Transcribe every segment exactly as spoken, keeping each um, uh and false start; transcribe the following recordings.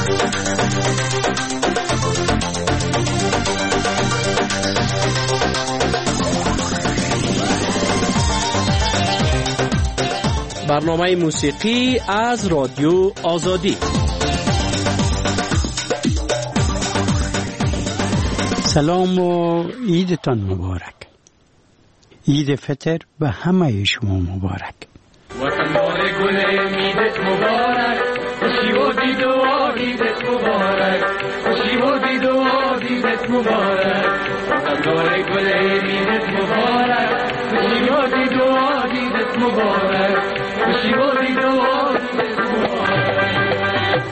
برنامه موسیقی از رادیو آزادی. سلام و عیدتان مبارک. عید فطر به همه شما مبارک. وطن دار گل عیدت مبارک، خوشی و دید و عیدت مبارک، خوشی و دید و عیدت مبارک. وطن دار گل عیدت مبارک، خوشی و دید و عیدت مبارک، خوشی و دید و عیدت مبارک.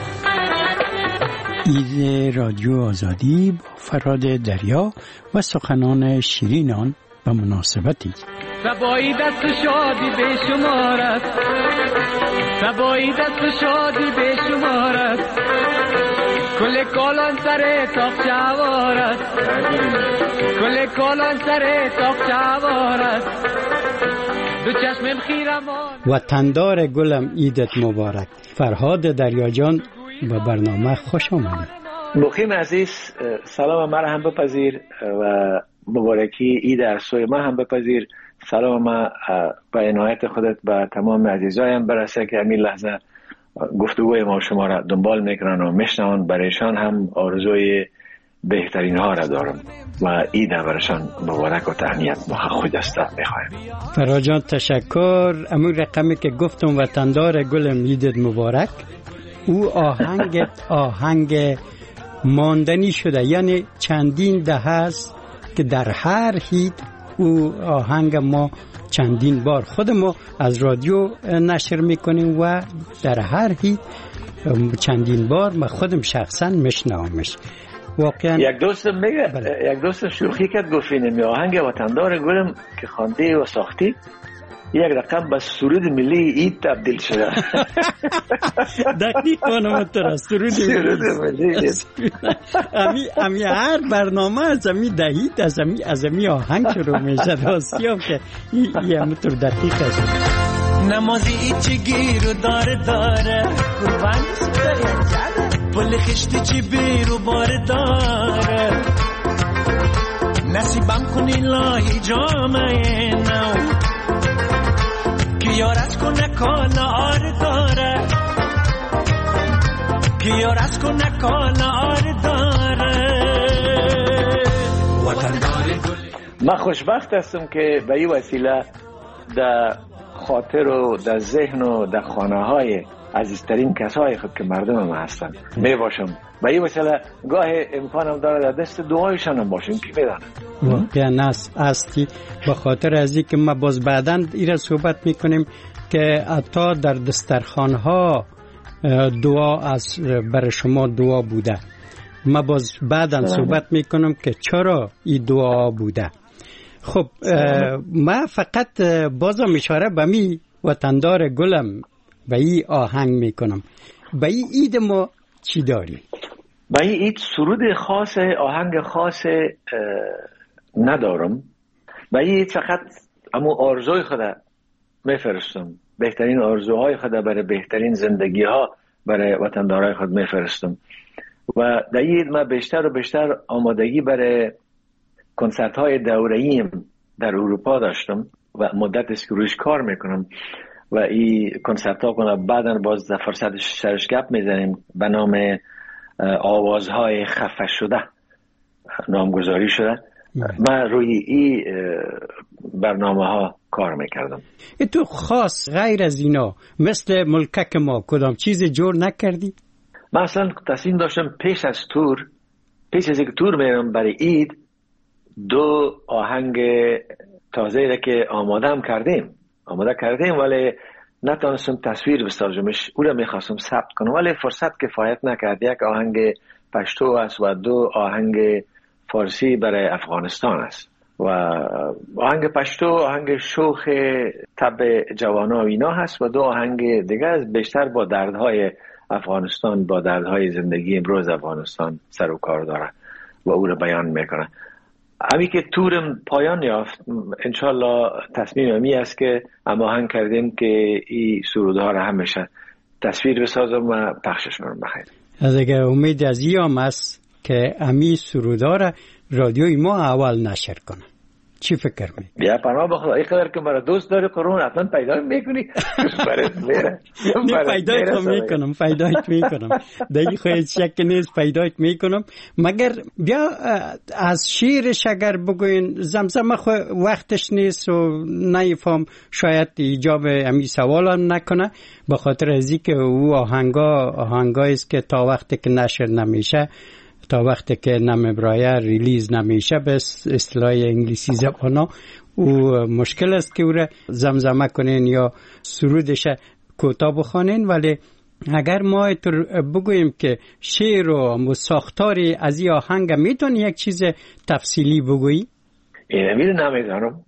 عید رادیو آزادی با فراد دریا و سخنان شیرینان به مناسبتی سبایی دست شادی به شمارت، سبایی دست شادی به شمارت، کل کالان سر تاق چوارت، کل کالان سر تاق چوارت، دو چشم خیرمان. وطندار گلم عیدت مبارک. فرهاد دریا جان به برنامه خوش آمدید. مقیم عزیز، سلام من هم بپذیر و مبارکی عید از سوی من هم بپذیر. سلام ما به عنایت خودت به تمام عزیزایم برسه که همین لحظه گفتگوی ما شما را دنبال میکنن و میشنون. برایشان هم آرزوی بهترین ها را دارم و عید برایشان مبارک و تهنیت خود است میخوایم. فرهاد جان تشکر. امون رقمی که گفتم وطندار گلم عیدت مبارک، او آهنگ آهنگ ماندنی شده، یعنی چندین دهه است که در هر هیت او آهنگ ما چندین بار خود ما از رادیو نشر میکنیم و در هر هیت چندین بار ما خودم شخصا میشنومش. واقعا یک دوستم میگه بله. یک دوستم شوخی کرد گفت این آهنگ وطندار گلم که خوانده و ساختی یک رقم به سرود ملی عید تبدیل شده. دقیق کنم تو سرود ملی. امی امی هر برنامه از امی دهید از امی از امی آهنگ شروع میشه. راستی هم که یه همونطور دقیق است. نمازی چی گیر و داره داره قربان پل خشتی چی بیر و باره داره نصیبم کنی لاهی جامعه نو کیارت کنه کالا آر داره کیارت کنه کالا آر داره. من خوشبخت هستم که به این وسیله در خاطر و در ذهن و در خانه های عزیزترین کسای خود که مردم ما هستن می باشم. به این وسیله گاه امکانم داره در دست دعایشان هم باشیم که میدانم. واقعا است استی به خاطر از اینکه ما باز بعداً ایره صحبت میکنیم که حتی در دسترخوان ها دعا از برای شما دعا بوده. ما باز بعداً صحبت میکنم که چرا این دعا بوده. خب ما فقط بازم اشاره به می وطندار گلم به این آهنگ میکنم. به این عید ما چی داریم؟ به این عید سرود خاص آهنگ خاص ندارم. به این عید فقط امو آرزوی خود میفرستم، بهترین آرزوهای خود برای بهترین زندگی ها برای وطندارای خود میفرستم. و در این عید ما بیشتر و بیشتر آمادگی برای کنسرت های دوره‌ایم در اروپا داشتم و مدت است که رویش کار میکنم و این کنسرت ها کنم بعداً باز در فرصت سرش گپ میزنیم به نام آوازهای خفه شده نامگذاری شده. من روی این برنامه ها کار میکردم. تو خاص غیر از اینا مثل ملکک ما کدام چیز جور نکردی؟ من اصلا تصمیم داشتم پیش از تور پیش از اینکه تور میرم برای عید دو آهنگ تازه را که آماده کردیم آماده کردیم ولی نتونستم تصویر بسازمش. او را میخواستم ثبت کنم ولی فرصت کفایت نکرد. یک آهنگ پشتو است و دو آهنگ فارسی برای افغانستان است و آهنگ پشتو آهنگ شوخ طب جوانا و اینا هست و دو آهنگ دیگه است بیشتر با دردهای افغانستان با دردهای زندگی امروز افغانستان سر و کار داره و او را بیان میکنه. همی که تورم پایان یافت انشالله تصمیم امی است که اما هنگ کردیم که این سرودها را همیشه تصویر بسازم و پخشش کنم. بخیر دیگه امید از ایام است که امی سرودار رادیوی ما اول نشر کنه. چی فکر می؟ بیا پناه بخدا ای قدر که مرا دوست داری قرون حتما پیدا میکنی. برات میره. نه پیدایت میکنم، پیدایت میکنم. دیگه خواهد شک نیست پیدایت میکنم. مگر بیا از شیرش اگر بگوین زمزمه خو وقتش نیست و نیفهم شاید ایجاب امی سوالم نکنه به خاطر ازی که او آهنگا آهنگایی است که تا وقتی که نشر نمیشه تا وقتی که نمیبرایه ریلیز نمیشه به اصطلاح انگلیسی زبانا او مشکل است که او را زمزمه کنین یا سرودش کوتاه بخوانین. ولی اگر ما بگوییم که شعر و ساختاری از این آهنگ میتونی یک چیز تفصیلی بگویی؟ اینه میره نمیدانم.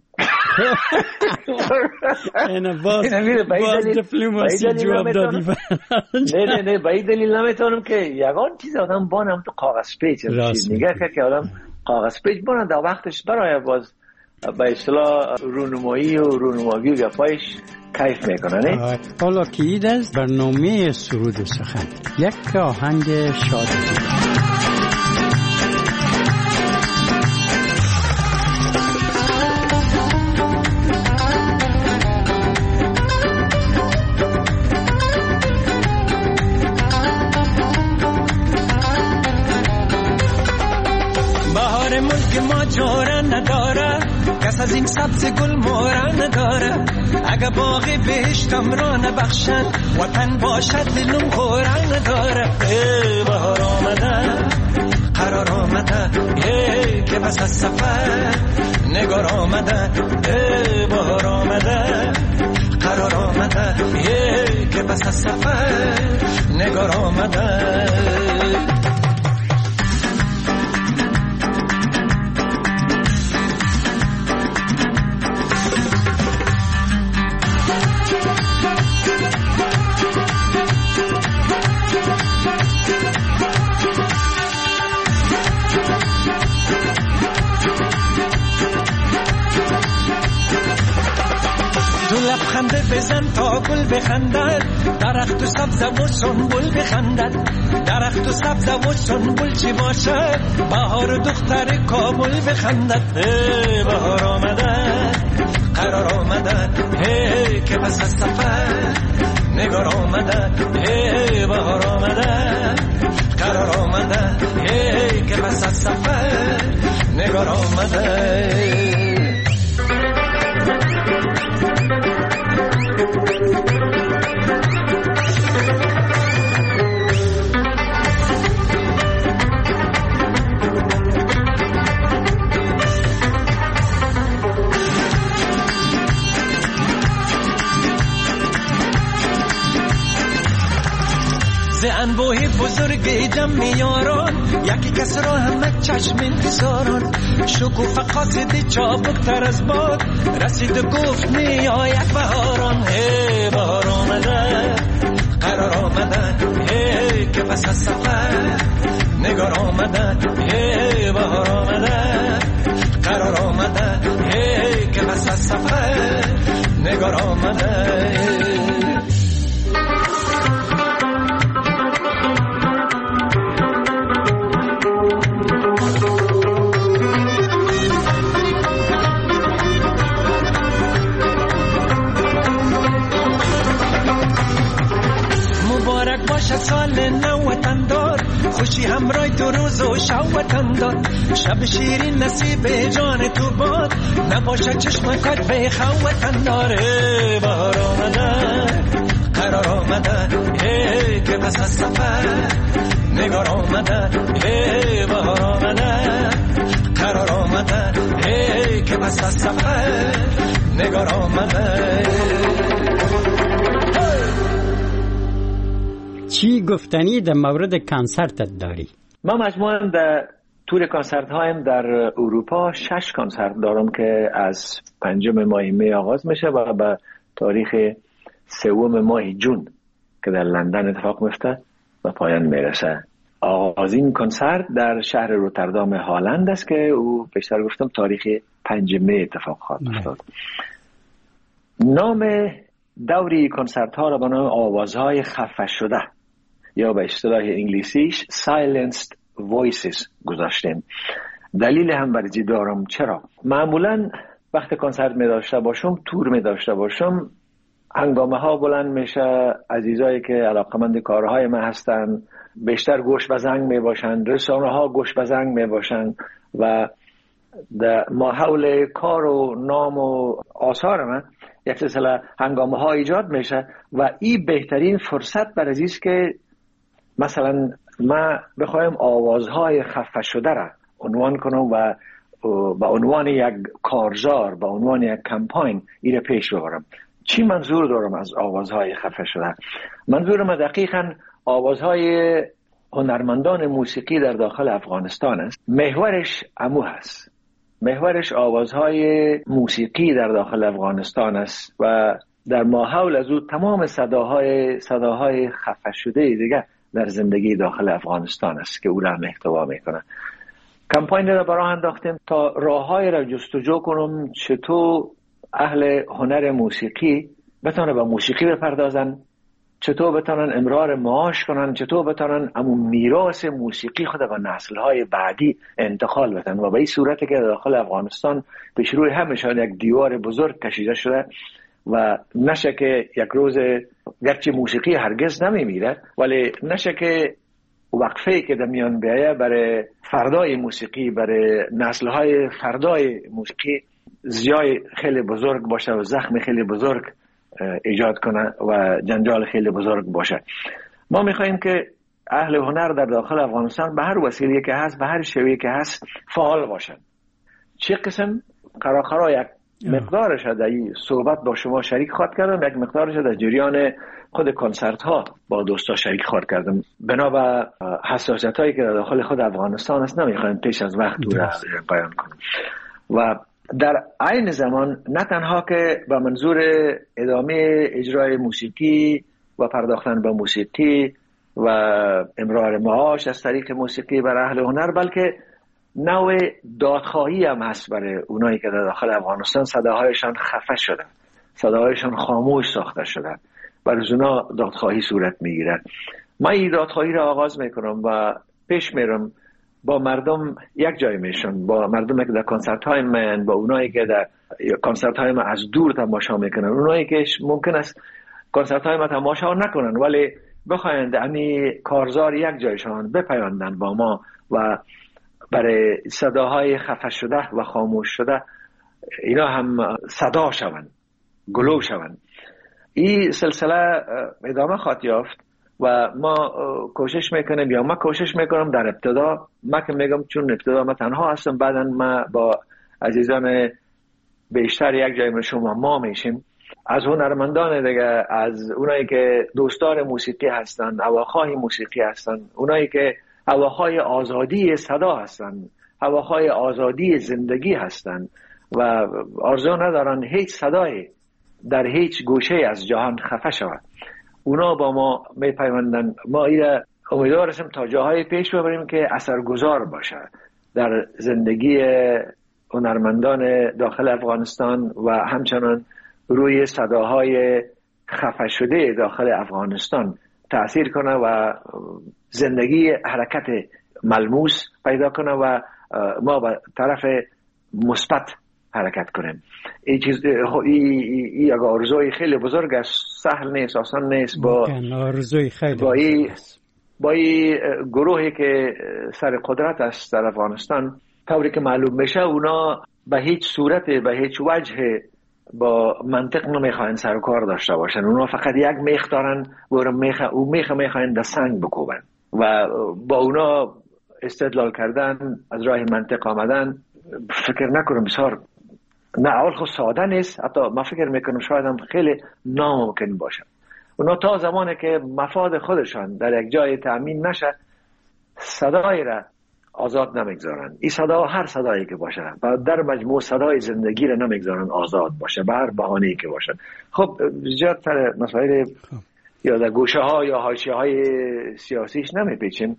اینه باز باز دیپلماسی جواب دادی. نه نه نه باید دلیل نمیتونم که یگان چیز آدم بانم تو کاغذ پیچ چیز نگه کرد که آدم کاغذ پیچ بانم در وقتش برای باز به اصطلاح رونمایی و رونمایی و گفایش کیف میکنه نه؟ حالا که اید از برنامه سرود و سخن یک آهنگ شادی ما جوره نداره کس از این سبز گل موره نداره اگه باقی بهشتم را نبخشن وطن باشد دلم خوره نداره. ای بهار آمده قرار آمده ای که بس از سفر نگار آمده. ای بهار آمده قرار آمده ای که بس از سفر نگار آمده. لبخنده بزن تا گل بخندد درخت و سبز و سنبل بخندد. درخت و سبز و سنبل چی باشد بهار دختر کابل بخندد. ای بهار آمده قرار آمده ای که پس از سفر نگار آمده. ای بهار آمده قرار آمده ای که پس از سفر نگار آمده. ز انبوه بزرگ جمع یاران یکی کس را همه چشم انتظاران شکوفه قاصد چابکتر از باد رسید و گفت نیا یک بهاران. ای بهار آمده قرار آمده ای که پس از سفر نگار آمده. ای بهار آمده قرار آمده ای که پس از سفر نگار آمده. سال نو وطن دار خوشی همراه دو روز و شب وطن دار شب شیرین نصیب جان تو باد نباشه چشم کات به خو وطن دار. ای بهار آمده قرار آمده ای که پس از سفر نگار آمده. ای بهار آمده قرار آمده ای که پس از سفر نگار آمده. چی گفتنی در مورد کنسرتت داری؟ ما مجموعاً در طول کنسرت هایم در اروپا شش کنسرت دارم که از پنجم ماه می آغاز میشه و به تاریخ سوم ماه جون که در لندن اتفاق میفته و پایان میرسه. آغازین کنسرت در شهر روتردام هلند است که او پیشتر گفتم تاریخ پنجم می اتفاق خواهد افتاد. نام دوری کنسرت ها را به نام آوازهای خفه شده یا به اصطلاح انگلیسیش silenced voices گذاشتیم. دلیل هم برای دارم. چرا؟ معمولا وقت کنسرت می داشته باشم، تور می داشته باشم، هنگامه ها بلند میشه، عزیزایی که علاقمند کارهای من هستن بیشتر گوش به زنگ می باشن، رسانه ها گوش به زنگ می باشن و در ماحول کار و نام و آثار من یک سلسله هنگامه ها ایجاد میشه و این بهترین فرصت برای است که مثلا ما بخوایم آوازهای خفه شده را عنوان کنم و به عنوان یک کارزار، به عنوان یک کمپاین این پیش ببرم. چی منظور دارم از آوازهای خفه شده؟ منظورم دقیقاً آوازهای هنرمندان موسیقی در داخل افغانستان است. محورش امو هست، محورش آوازهای موسیقی در داخل افغانستان است و در ماحول از او تمام صداهای صداهای خفه شده دیگه در زندگی داخل افغانستان است که او را محتوا میکنه. کمپاین را برای انداختیم تا راههای را جستجو کنم چطور اهل هنر موسیقی بتانه به موسیقی بپردازن، چطور بتانن امرار معاش کنن، چطور بتانن امون میراث موسیقی خود به نسل‌های بعدی انتقال بدن و به این صورتی که داخل افغانستان پیش روی همشان یک دیوار بزرگ کشیده شده و نشه که یک روز گرچه موسیقی هرگز نمیمیره ولی نشه که وقفه‌ای که در میان بیایه برای فردای موسیقی، برای نسل‌های فردای موسیقی زیای خیلی بزرگ باشه و زخم خیلی بزرگ ایجاد کنه و جنجال خیلی بزرگ باشه. ما میخواییم که اهل هنر در داخل افغانستان به هر وسیله که هست، به هر شیوهی که هست فعال باشن. چه قسم قراقرا یک مقدارش در این صحبت با شما شریک خواهد کردم، یک مقدارش در جریان خود کنسرت ها با دوستا شریک خواهد کردم. بنا به حساسیت هایی که در داخل خود افغانستان است نمیخوایم پیش از وقت دور بیان کنم و در عین زمان نه تنها که به منظور ادامه اجرای موسیقی و پرداختن به موسیقی و امرار معاش از طریق موسیقی بر اهل هنر، بلکه نوع دادخواهی هم هست برای اونایی که در داخل افغانستان صداهایشان خفه شده، صداهایشان خاموش ساخته شده، برای اونا دادخواهی صورت میگیره. من این دادخواهی را آغاز میکنم و پیش میرم با مردم یک جای میشن، با مردم که در کنسرت های من، با اونایی که در کنسرت های من از دور تماشا میکنن، اونایی که ممکن است کنسرت های من تماشا نکنن ولی بخواین امی کارزار یک جایشان بپیوندن با ما و برای صداهای خفه شده و خاموش شده اینا هم صدا شون، گلو شون. این سلسله ادامه خواهد یافت و ما کوشش میکنیم یا ما کوشش میکنم در ابتدا، ما که میگم چون ابتدا ما تنها هستم، بعدا ما با عزیزان بیشتر یک جای من شما ما میشیم، از هنرمندان دیگه، از اونایی که دوستان موسیقی هستن، هواخواه موسیقی هستن، اونایی که هواخواه آزادی صدا هستن، هواخواه آزادی زندگی هستن و آرزو ندارن هیچ صدایی در هیچ گوشه از جهان خفه شود، اونا با ما میپیوندن. ما ایره امیدوار هستیم تا جاهای پیش ببریم که اثرگذار باشه در زندگی هنرمندان داخل افغانستان و همچنان روی صداهای خفه شده داخل افغانستان تأثیر کنه و زندگی حرکت ملموس پیدا کنه و ما به طرف مثبت حرکت کنیم. این چیز این یک آرزوی خیلی بزرگ است، سهل نیست، آسان نیست. با آرزوی خیلی با این با این گروهی که سر قدرت است در افغانستان، طوری که معلوم میشه اونا به هیچ صورت، به هیچ وجه با منطق نمیخواین سر و کار داشته باشن. اونا فقط یک میخ دارن و میخ او میخ میخواین در سنگ بکوبن و با اونا استدلال کردن، از راه منطق آمدن فکر نکنم بسیار نه اول خود ساده نیست، حتی من فکر میکنم شاید هم خیلی ناممکن باشه. اونا تا زمانی که مفاد خودشان در یک جای تأمین نشه صدای را آزاد نمیگذارن. این صدا هر صدایی که باشه و در مجموع صدای زندگی را نمیگذارن آزاد باشه به هر بهانه‌ای که باشه. خب زیادتر مسائل یا در گوشه ها یا حاشیه های سیاسیش نمیپیچیم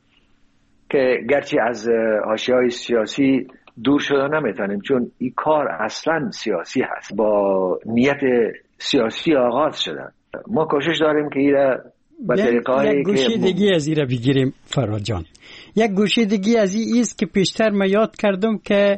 که گرچه از حاشیه های سیاسی دور شده نمیتونیم، چون این کار اصلا سیاسی هست، با نیت سیاسی آغاز شده. ما کوشش داریم که این با طریقه هایی یک گوشه دیگه از این را بگیریم فراد جان. یک گوشه دیگه از این ایست که پیشتر ما یاد کردم که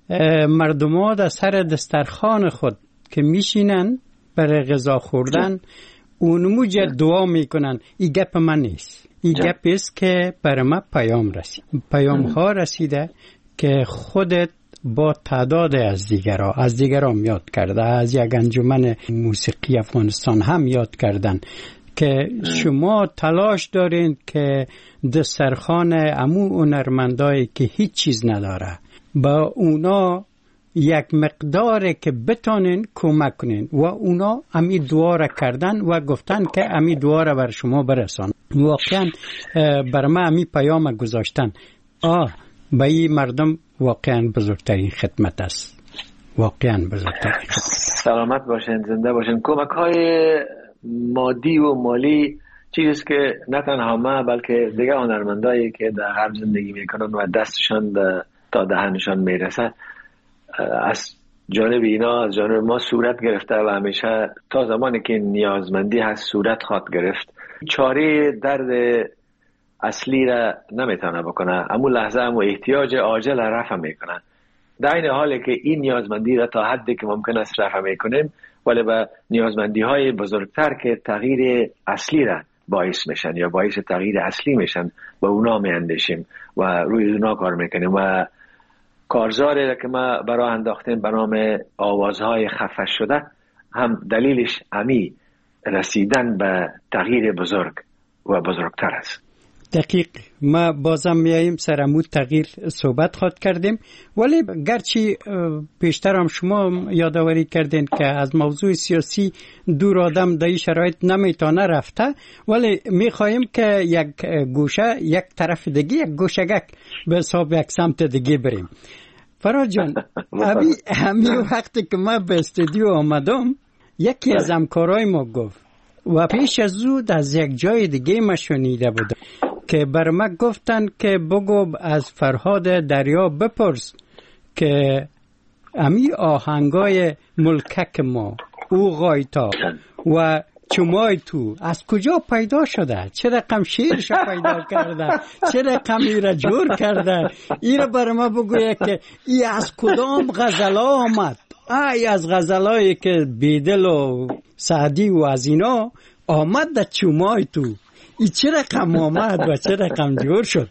مردم ها در سر دسترخوان خود که میشینن برای غذا خوردن اونموج دعا میکنن. این گپ من نیست، این گپ است که برای ما پیام رسید. پیام ها رسیده که خودت با تعداد از دیگرها از دیگرها یاد کرده، از یک انجمن موسیقی افغانستان هم یاد کردن که شما تلاش دارین که دسترخوان امو هنرمندایی که هیچ چیز نداره با اونا یک مقدار که بتانین کمک کنین و اونا امی دعا را کردن و گفتن که امی دعا را بر شما برسان. واقعا بر ما امی پیام گذاشتن. آه به این مردم واقعا بزرگترین خدمت است. واقعا بزرگترین خدمت. سلامت باشین، زنده باشین. کمک های مادی و مالی چیزی که نه تنها ما بلکه دیگه هنرمندایی که در غرب زندگی میکنن و دستشان تا دهنشان میرسه از جانب اینا از جانب ما صورت گرفته و همیشه تا زمانی که نیازمندی هست صورت خواد گرفت. چاره درد اصلی را نمیتونه بکنه، اما لحظه اما احتیاج عاجل رفع میکنه. در این حالی که این نیازمندی را تا حدی که ممکن است رفع میکنیم، ولی به نیازمندی های بزرگتر که تغییر اصلی را باعث میشن یا باعث تغییر اصلی میشن با اونا میاندیشیم و روی اونا کار میکنیم. و کارزاری را که ما برای انداختیم به نام آوازهای خفه شده هم دلیلش امی رسیدن به تغییر بزرگ و بزرگتر است. دقیق. ما بازم میاییم سر امو تغییر صحبت خواد کردیم، ولی گرچه پیشتر هم شما یادآوری کردین که از موضوع سیاسی دور آدم در این شرایط نمیتونه رفته، ولی میخواهیم که یک گوشه یک طرف دیگه یک گوشگک به حساب یک سمت دیگه بریم. فراد جان همی همی وقتی که ما به استودیو آمدم یکی از همکارای ما گفت و پیش از زود از یک جای دیگه ما شنیده بودم که بر ما گفتن که بگو از فرهاد دریا بپرس که امی آهنگای ملکک ما او غایتا و چمای تو از کجا پیدا شده، چه رقم شیرش پیدا کرده، چه رقم ایره جور کرده. ایره بر ما بگویه که ای از کدام غزلا آمد. ای از غزلایی که بیدل و سعدی و از اینا آمد در چمای تو. ای چه رقم آمد و چه رقم جور شد.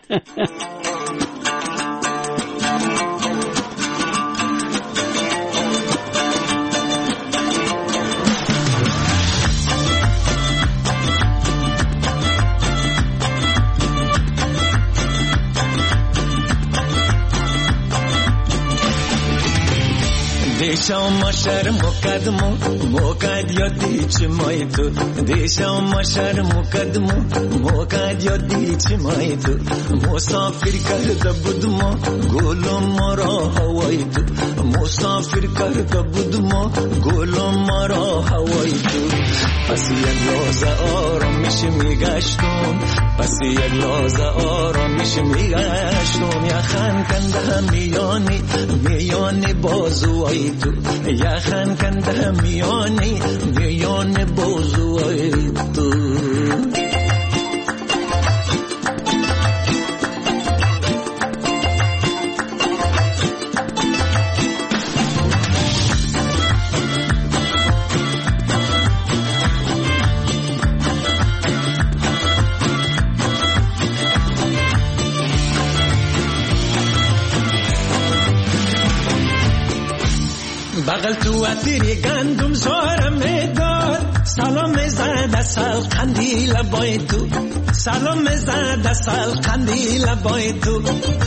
دیشم ما شهر مقدمو موقعد یادی چمای تو، دیشم ما شهر مقدمو موقعد یادی چمای تو، مسافر کرده بودم گلم مرا هوای تو، مسافر کرده بودم گلم مرا هوای تو. پس یک لحظه آرامش میگشتم، پس یک لحظه آرامش میگشتم، یخن کنده میانی میانی بازوی تو، یخن کنده میانی میانی بازوی تو. بغل تو اتری گندم زارم میداد، سلام زد سال قندیل بای تو، سلام زد سال قندیل بای تو.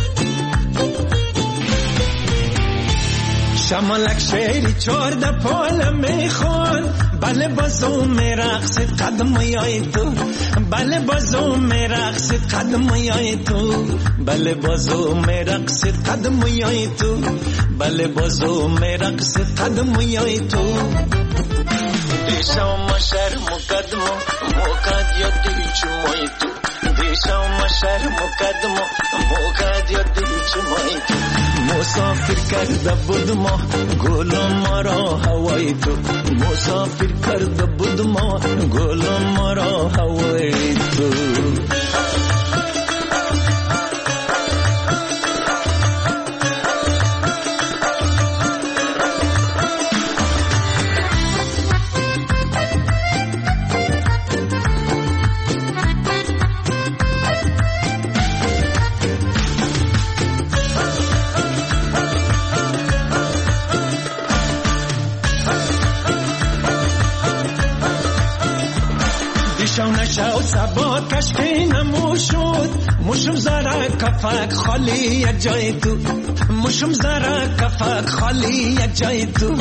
شمالک شیری چورده پول میخون، بله بازو میرقصد قدم یای تو، بله بازو میرقصد قدم یای تو، بله بازو میرقصد قدم یای تو، بله بازو میرقصد قدم یای تو. دیشم ما شهر مقدمو موقعد یادی چمای تو، دیشم شهر مقدم موقع یاد چمای تو مسافر کرده بود ما گل ما را هوای تو مسافر کرده بود ما گل ما را هوای تو شاو سبا کشکی نمو شد مشم زره کفک خالی یک جای تو مشم زره کفک خالی یک جای تو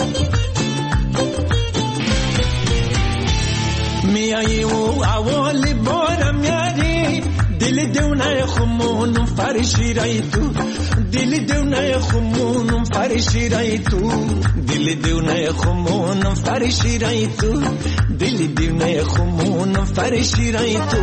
میایی و اولی بارم یاری دل دونه خمونم فرشی رای تو دل دونه خمونم فرشی رای تو دل دونه خمونم فرشی رای تو دل دونه خمونم فرشی رای تو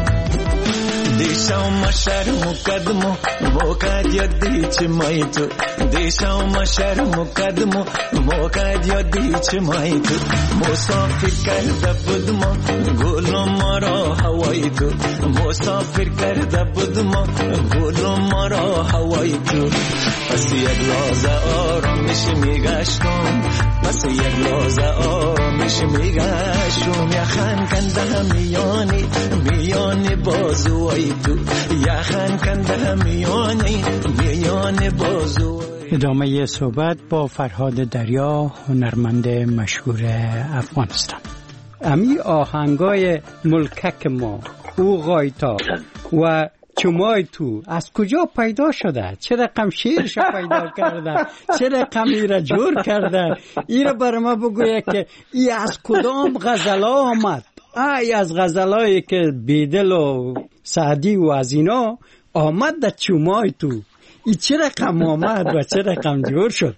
دیشم شهر مقدم موقع یاد چمای تو دیشم شهر مقدم موقع یاد چمای تو مسافر کرده بود ما گل ما را هوای تو مسافر کرده بود ما گل ما را هوای تو پس یک لحظه آرامش میگشتم پس یک لحظه آرامش میگشتم یخن کنده هم میانی میانی بازوی تو یخن کنده هم میانی میانی بازوی. ادامه صحبت با فرهاد دریا هنرمند مشهور افغانستان. امی آهنگای ملکک ما او غایتا و چمای تو از کجا پیدا شده؟ چه رقم شیرش پیدا کرده؟ چه رقم ایره جور کرده؟ ایره بر ما بگویه که ای از کدام غزلا آمد؟ ای از غزلایی که بیدل و سعدی و از اینا آمد در چمای تو ای چه رقم آمد و چه رقم جور شد؟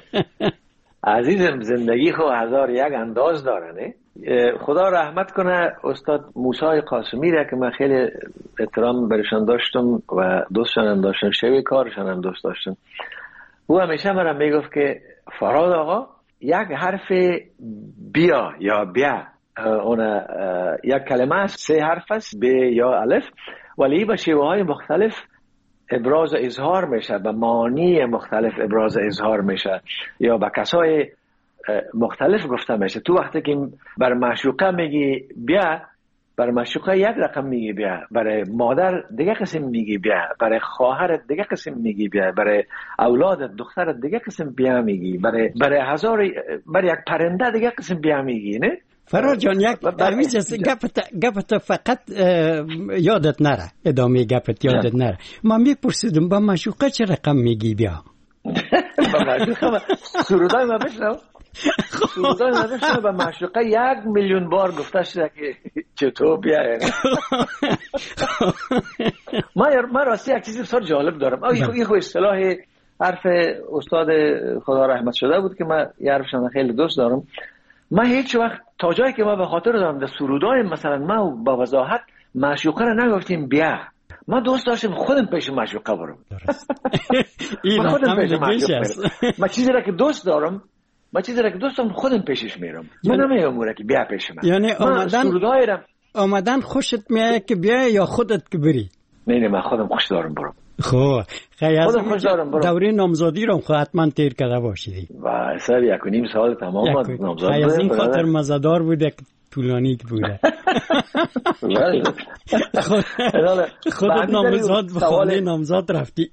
عزیزم زندگی خو هزار یک انداز داره نه؟ خدا رحمت کنه استاد موسی قاسمی را که من خیلی احترام برشان داشتم و دوستشان هم داشتم شوی کارشان هم دوست داشتم. او همیشه مرا میگفت که فراد آقا یک حرف بیا یا بیا اون یک کلمه است سه حرف است ب یا الف ولی با شیوه های مختلف ابراز اظهار میشه به معانی مختلف ابراز اظهار میشه یا به کسای مختلف گفته میشه. تو وقتی که بر معشوقه میگی بیا بر معشوقه یک رقم میگی بیا برای مادر دیگه قسم میگی بیا برای خواهرت دیگه قسم میگی بیا برای اولادت دخترت دیگه قسم بیا میگی برای برای هزار برای یک پرنده دیگه قسم بیا میگی نه. فراد جان یک درویز گپت گپت فقط یادت نره ادامه گپت یادت نره من میپرسیدم با معشوقه چه رقم میگی بیا با معشوقه سرودای ما بشنو سرودای ما بشنو با معشوقه یک میلیون بار گفته شده که چطور بیا ما من راستی یک چیزی بسیار جالب دارم این خو اصطلاح حرف استاد خدا رحمت شده بود که من یه حرفشان خیلی دوست دارم. ما هیچ وقت تا جایی که ما به خاطر دارم در سرودای مثلا ما با وضاحت معشوقه رو نگفتیم بیا ما دوست داشتیم خودم پیش معشوقه برم ما خودم پیش معشوقه برم ما چیزی را که دوست دارم ما چیزی را که دوست دارم خودم پیشش میرم من نمیگم که بیا پیش من یعنی آمدن آمدن خوشت میاد که بیا یا خودت که بری؟ نه نه من خودم خوش دارم برم. خب خیلی دوره نامزادی رو خود حتما تیر کرده باشیدی و سر یک و نیم سال تمام نامزاد بوده. از این خاطر مزدار بوده که طولانی بوده. خودت نامزاد به خانه نامزاد رفتی.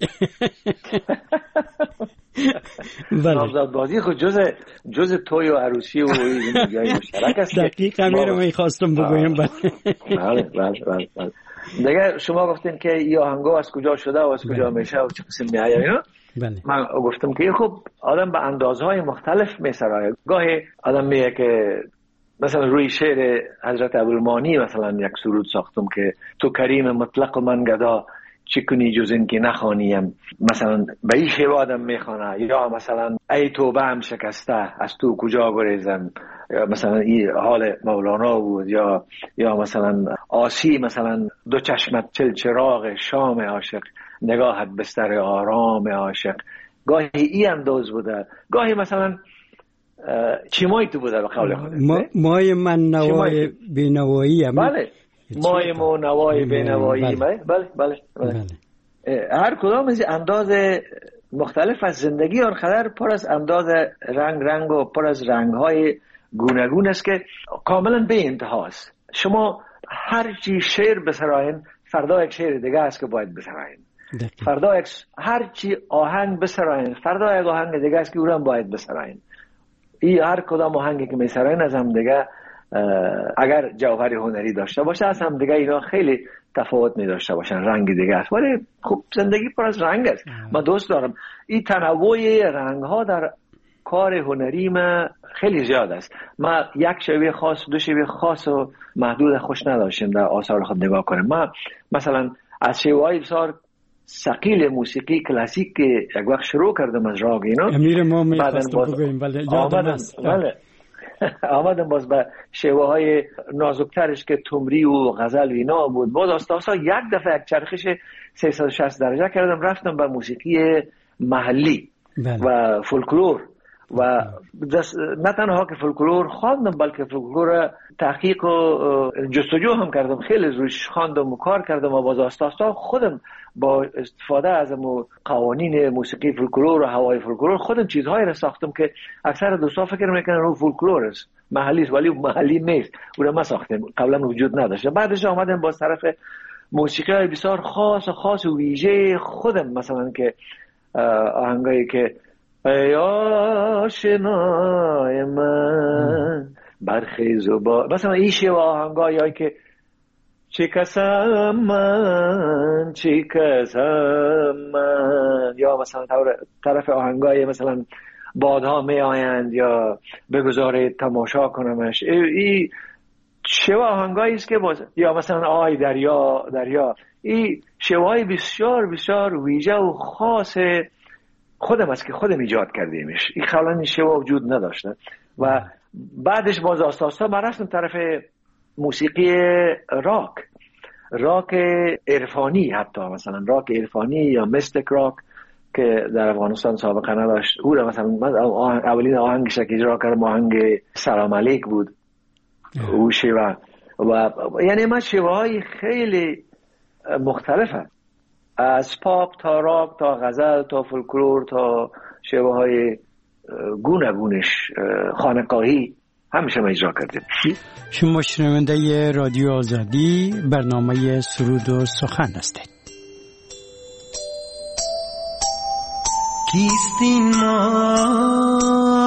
نامزاد بازی خود جز جز توی و عروسی و زندگی مشترک است. دقیقا میرم میخواستم بگویم. بله بله بله. دیگه شما گفتین که این آهنگا از کجا شده و از کجا میشه و چه قسم میآید اینا. من گفتم که خب آدم به اندازهای مختلف میسرایه. گاهی آدم میگه که مثلا روی شعر حضرت ابوالمانی مثلا یک سرود ساختم که تو کریم مطلق و من گدا چی کنی جز این که نخوانیم مثلا به این شیوه آدم میخوانه یا مثلا ای توبه هم شکسته از تو کجا گریزم یا مثلا این حال مولانا بود یا یا مثلا آسی مثلا دو چشمت چل چراغ شام عاشق، نگاهت بستر آرام عاشق. گاهی ای انداز بوده، گاهی مثلا چیمای تو بوده به قول خودت. مای من نوای بینوایی هم. بله مای ما نوای بینوایی. بله بله بله, بله. هر کدام از انداز مختلف از زندگی آنقدر پر از انداز رنگ رنگ و پر از رنگ های گوناگون است که کاملا به انتهاست. شما هر چی شعر بسراین فردا یک شعر دیگه است که باید بسراین، فردا یک هر چی آهنگ بسراین فردا یک آهنگ دیگه است که اونم باید بسراین. این هر کدام آهنگی که میسراین از هم دیگه اگر جوهر هنری داشته باشه از هم دیگه اینا خیلی تفاوت می داشته باشن، رنگ دیگه است. ولی خب زندگی پر از رنگ است. من دوست دارم این تنوع رنگ ها در کار هنری ما خیلی زیاد است. ما یک شیوه خاص دو شیوه خاص و محدود خوش نداشتیم در آثار خود نگاه کنیم. ما مثلا از شیوه های بسیار ثقیل موسیقی کلاسیک که یک وقت شروع کردم از راگ اینا، امیر ما می‌خواستم بگویم ولی یادم است. بله آمدم باز به شیوه های نازکترش که تمری و غزل و اینا بود. باز آستاسا یک دفعه یک چرخش سیصد و شصت درجه کردم، رفتم به موسیقی محلی بله. و فولکلور و نه تنها که فولکلور خواندم بلکه فولکلور تحقیق و جستجو هم کردم، خیلی روش خواندم و کار کردم و باز آستاسا خودم با استفاده از قوانین موسیقی فولکلور و هوای فولکلور خودم چیزهایی را ساختم که اکثر دوستا فکر میکنن رو فولکلور است، محلی است، ولی محلی نیست. او را ما ساختیم، قبلا وجود نداشته. بعدش آمدم با طرف موسیقی های بسیار خاص و خاص و ویژه خودم، مثلا که آهنگایی که ای آشنای من برخیز و با مثلا این شیوه آهنگایی که چی کسم من چی کسم من، یا مثلا طرف آهنگای مثلا بادها می آیند یا بگذارید تماشا کنمش، این شیوه آهنگایی است که باز، یا مثلا آی دریا دریا، این شیوه بسیار بسیار ویژه و خاص خودم است که خودم ایجاد کردیمش. این قبلا این شیوه وجود نداشته و بعدش باز آستاستا من رفتم طرف موسیقی راک، راک عرفانی، حتی مثلا راک عرفانی یا مستیک راک که در افغانستان سابقا نداشت. او را مثلا من اولین آهنگش که اجرا کردم آهنگ سلام علیک بود. او شیوه و یعنی من شیوه های خیلی مختلفه، از پاپ تا راک تا غزل تا فولکلور تا شیوه های گوناگونش خانقاهی همیشه ما اجرا کردیم. شما شنونده رادیو آزادی، برنامه سرود و سخن هستید. کیستین ما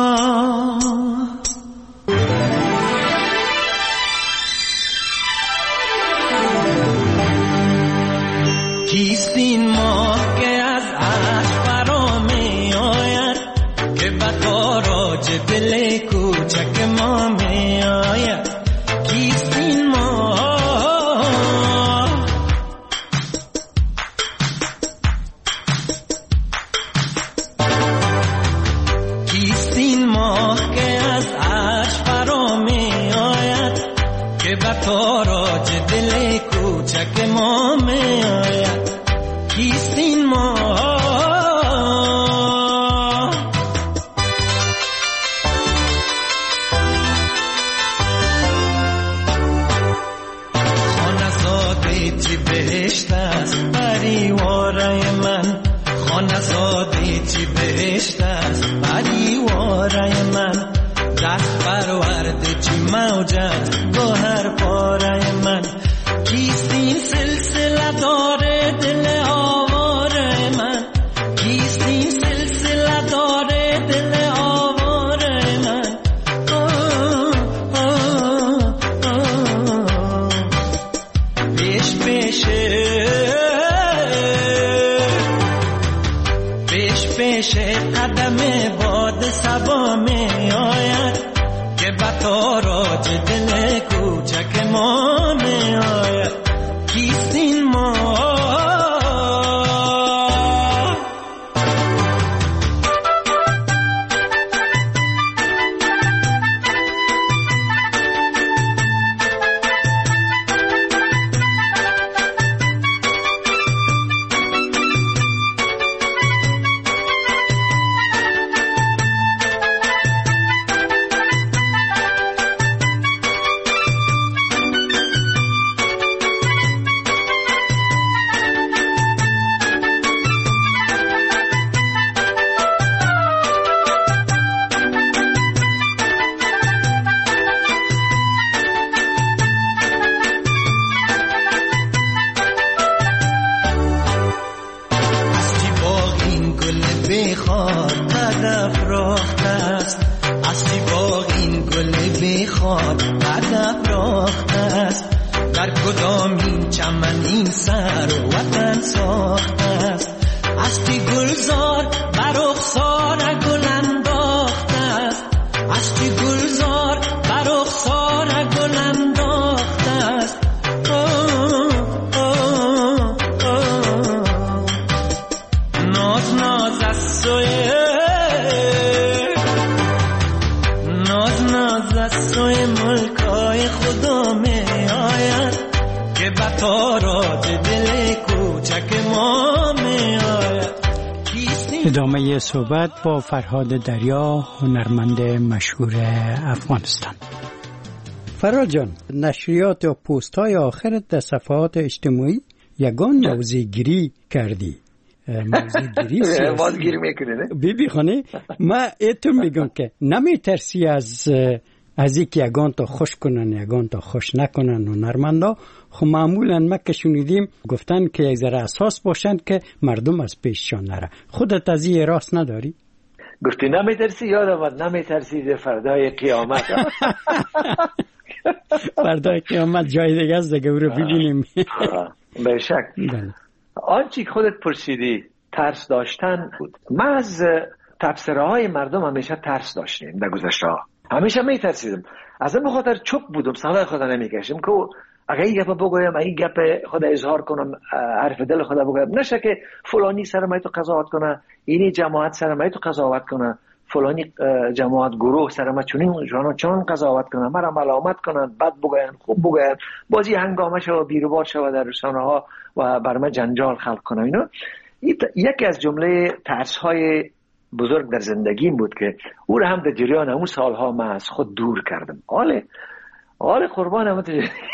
کیستین ما که از عشق فرا می آید، که به تاراج دل کوچک ما می آید. کیستین ما کیستین ما که از عشق فرا می آید، که به تاراج دل کوچک ما می آید. کیستین ما خانزاده چی بهشت است پریواره من، خانزاده چی بهشت است پریواره من. دست برورده چی موجت گوهر پاره من. کیستین سلسله داره دل آواره من، کیستین سلسله داره دل آواره من. آه آه آه پیش پیشه پیش پیشه قدم باد سبا می آید، که به تاراج دل کوچک ما می آید. کیستین ما بخواد قد افراخته است، اصلی باغ این گل بخواد قد افراخته است. در کدام این چمن این سر وطن ساخته است، اصلی گلزار بر رخسار گل انداخته است، اصلی گلزار بر رخسار گل انداخته است. ناز ناز از سوی ناز ناز از سوی ملکای خدا می آید که به تاراج دل کوچک ما می آید. ادامه صحبت با فرهاد دریا، هنرمند مشهور افغانستان. فرهاد جان، نشریات و پست های آخرت در صفحات اجتماعی یگان موضوع گیری کردی. موضوع گیری سیاسی گیری میکنه بی بی خانه. ما ایتو میگم که نمی ترسی از از اینکه یگان تا خوش کنن یگان تا خوش نکنن هنرمندا. خب معمولا ما که شنیدیم گفتن که یک ذره اساس باشن که مردم از پیششان نره. خودت از این راست نداری؟ گفتی نمیترسی؟ یادم اومد نمیترسی فردای قیامت. فردای قیامت جای دیگه است دیگه، او رو ببینیم. به شک. آنچه خودت پرسیدی ترس داشتن بود. ما از تبصره های مردم همیشه ترس داشتیم در گذشته ها، همیشه میترسیدم. از این بخاطر چوب بودم، صدای خدا نمیکشم که اگه این گپ بگویم این گپ خدا اظهار کنم، حرف دل خدا بگویم، نشه که فلانی سر ما تو قضاوت کنه، اینی جماعت سر ما تو قضاوت کنه، فلانی جماعت گروه سر ما چونین جوانان چون قضاوت کنه، مرا ملامت کنن، بد بگوین خوب بگوین، بازی هنگامه شو بیروبار شو در رسانه ها و بر ما جنجال خلق کنه. اینا یکی از جمله ترس های بزرگ در زندگیم بود که او را هم در جریان اون سالها من از خود دور کردم. آله آله قربان هم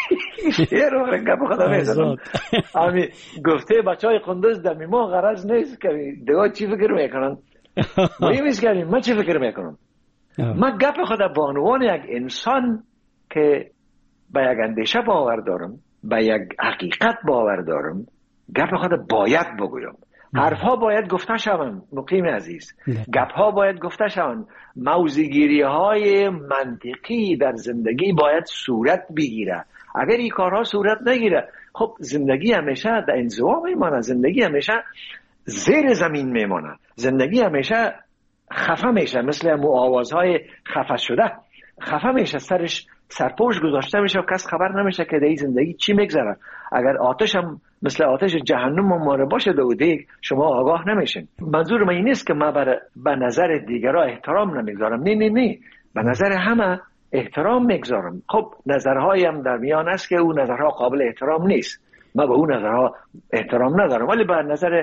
شیر رو گپ خدا میزنم. امی گفته بچه های قندوز در میما غرض نیست که دیگه چی فکر میکنن، مهم ایست که من چی فکر میکنم. من گپ خدا به عنوان یک انسان که به یک اندیشه باور دارم، به یک حقیقت باور دارم، گپ خدا باید بگویم. حرف ها باید گفته شوند مقیم عزیز، گپ ها باید گفته شوند، موضوعگیری های منطقی در زندگی باید صورت بگیره. اگر این کارها صورت نگیره خب زندگی همیشه در انزوا میمانه، زندگی همیشه زیر زمین میمانه، زندگی همیشه خفه میشه، مثل مو آوازهای خفه شده خفه میشه، سرش سرپوش گذاشته میشه و کس خبر نمیشه که در این زندگی چی میگذره. اگر آتش هم مثل آتش جهنم ماره باشه دو دیگ شما آگاه نمیشین. منظور من این نیست که من به نظر دیگرها احترام نمیگذارم، نه نه نه، به نظر همه احترام میگذارم. خب نظرهایم در میان است که اون نظرها قابل احترام نیست، من به اون نظرها احترام ندارم، ولی به نظر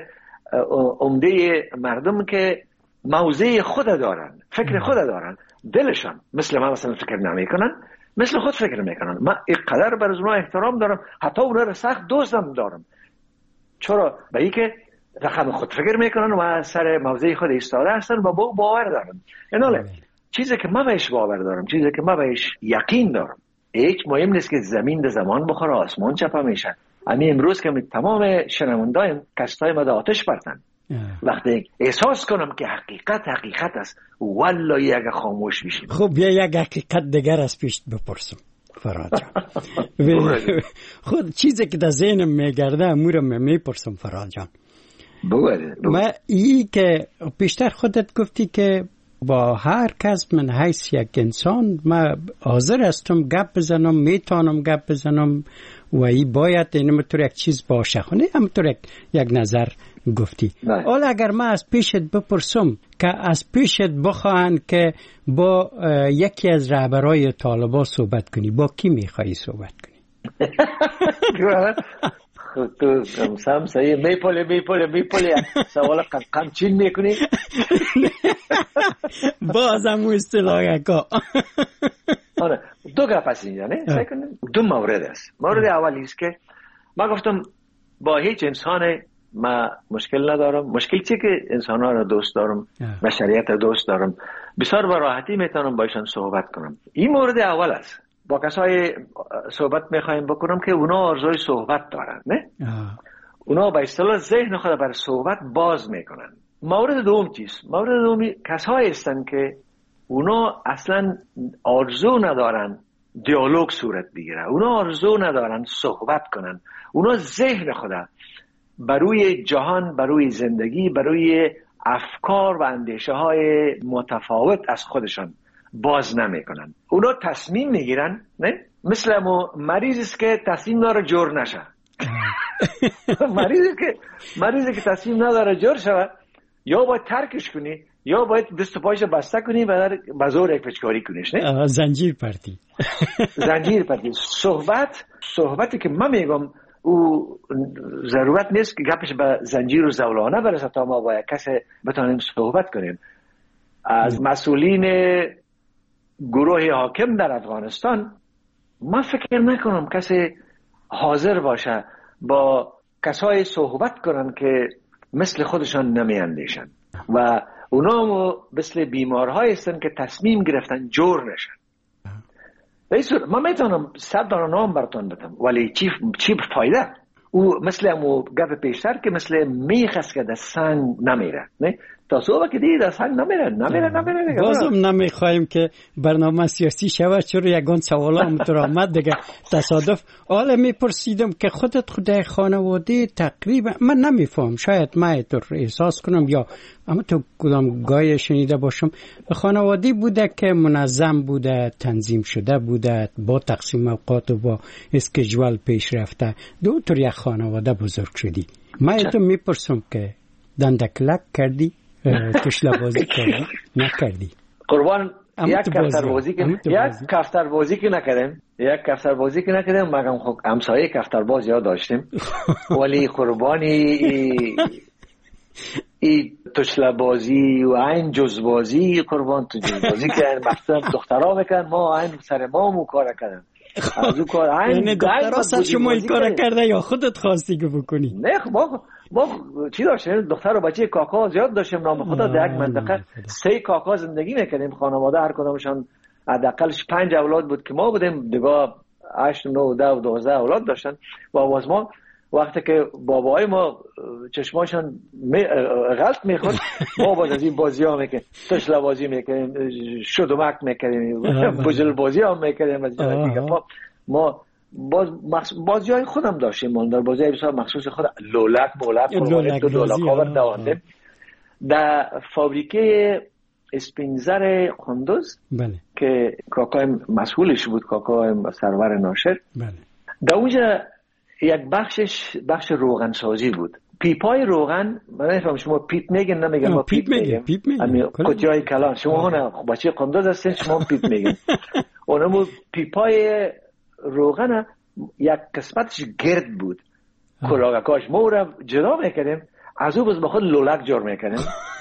عمده مردم که موضع خود دارن، فکر خود دارن، دلشان مثل من مثلا فکر نمیکنن، مثل خود فکر میکنن. من اینقدر بر از اونها احترام دارم، حتی اونها را سخت دوستم دارم. چرا؟ به این که رقم خود فکر میکنن و سر موضع خود ایستاده هستن و با باور دارن. ایناله چیزی که من بهش باور دارم، چیزی که من بهش یقین دارم، هیچ مهم نیست که زمین ده زمان بخوره آسمان چپه میشه. امی امروز که تمام شنوندایم کستای ما آتش برتن، وقتی احساس کنم که حقیقت حقیقت است والله یک خاموش بشیم. خب بیا یک حقیقت دیگر از پیش بپرسم فرهاد جان. خود چیزی که در ذهنم میگرده امورم میپرسم فرهاد جان. ما ای که پیشتر خودت گفتی که با هر کس من حیث یک انسان من حاضر هستم گپ بزنم، میتونم گپ بزنم و ای باید اینمطور یک چیز باشه. خونه همطور یک, یک نظر گفتی. حالا اگر من از پیشت بپرسم که از پیشت بخواهن که با یکی از رهبرای طالبان صحبت کنی، با کی میخوایی صحبت کنی؟ تو سم سایه میپوله میپوله میپوله سوال قمچین میکنی؟ بازم او اصطلاح که دو گپ هست اینجا نه؟ دو مورد است. مورد اولی است که من گفتم با هیچ انسان ما مشکل ندارم. مشکل چیه که انسان ها را دوست دارم، بشریت را دوست دارم، بسیار با راحتی میتونم باشن صحبت کنم. این مورد اول است. با کسای صحبت میخوایم بکنم که اونا آرزوی صحبت دارن، نه؟ آه. اونا با اصطلاح ذهن خود بر صحبت باز میکنن. مورد دوم چیست؟ مورد دومی کسایی هستن که اونا اصلا آرزو ندارن دیالوگ صورت بگیره، اونا آرزو ندارن صحبت کنن، اونا ذهن خدا بروی جهان، بروی زندگی، بروی افکار و اندیشه های متفاوت از خودشان باز نمی کنن. اونا تصمیم میگیرن، نه؟ مثل مریضی است که تصمیم داره جور نشه. مریضی که مریضی که تصمیم نداره جور شود، یا باید ترکش کنی یا باید دست و پایش بسته کنی و در بزور یک پچکاری کنیش، نه؟ زنجیر پرتی. زنجیر پرتی. صحبت صحبتی که من میگم او ضرورت نیست که گپش به زنجیر و زولانه برسه تا ما با یک کسی بتانیم صحبت کنیم. از مسئولین گروه حاکم در افغانستان من فکر نکنم کسی حاضر باشه با کسای صحبت کنن که مثل خودشان نمی اندیشن و اونا مثل بیمارهای هستن که تصمیم گرفتن جور نشن. به این صورت من میتونم صد دانه نام براتون بدم ولی چی چی فایده؟ او مثل امو گپ پیشتر که مثل میخ است که در سنگ نمیره، نه؟ تا صبح که دیگه در سنگ نمیره نمیره نمیره. بازم نمیخوایم که برنامه سیاسی شود، چرا یگان سوالا هم تو آمد دیگه تصادف. حالا میپرسیدم که خودت خودای خانواده تقریبا من نمیفهم، شاید من تو احساس کنم یا اما تو کدام گای شنیده باشم، خانواده بوده که منظم بوده، تنظیم شده بوده، با تقسیم اوقات و با اسکیجول پیش رفته. دو طور یک خانواده بزرگ شدی. من تو میپرسم که دندکلک کردی؟ کشلا بازی کردی؟ نکردی؟ قربان یک کفتر بازی که یک کفتر بازی که نکردیم یک کفتر بازی که نکردیم مگم خب همسایه کفتر باز یاد داشتیم ولی قربانی ای تشلا بازی و این جز بازی قربان تو جز بازی که مثلا دخترها میکن ما این سر ما مو کار کردن از اون کار این دخترها سر شما این کار کرده یا خودت خواستی که بکنی؟ نه ما ما چی داشتیم دختر و بچه کاکا زیاد داشتیم نام خدا در یک منطقه سه کاکا زندگی میکردیم خانواده هر کدامشان حداقلش پنج اولاد بود که ما بودیم دیگه هشت نه ده و دوازده اولاد داشتن و آواز ما وقتی که بابای ما چشماشان می غلط میخورد ما باز از این بازی ها میکنیم تشلا بازی میکنیم شدومک میکنیم بجل بازی ها میکنیم از ما ما باز بازی های خودم داشتیم ما در بازی های بسیار مخصوص خود لولک مولک لولک لولک ها دواندیم در فابریکه اسپینزر قندوز که کاکایم مسئولش بود کاکایم سرور ناشر در اونجا یک بخشش بخش روغن سازی بود. پیپای روغن من نفهم شما پیپ میگن نمیگن ما پیپ میگیم پیپ میگیم کجای کلان شما نه بچه قندوز هستین شما پیپ میگن اونمو پیپای روغن یک قسمتش گرد بود کلاگکاش ما رو جدا میکنیم از او باز بخود لولک جور میکنیم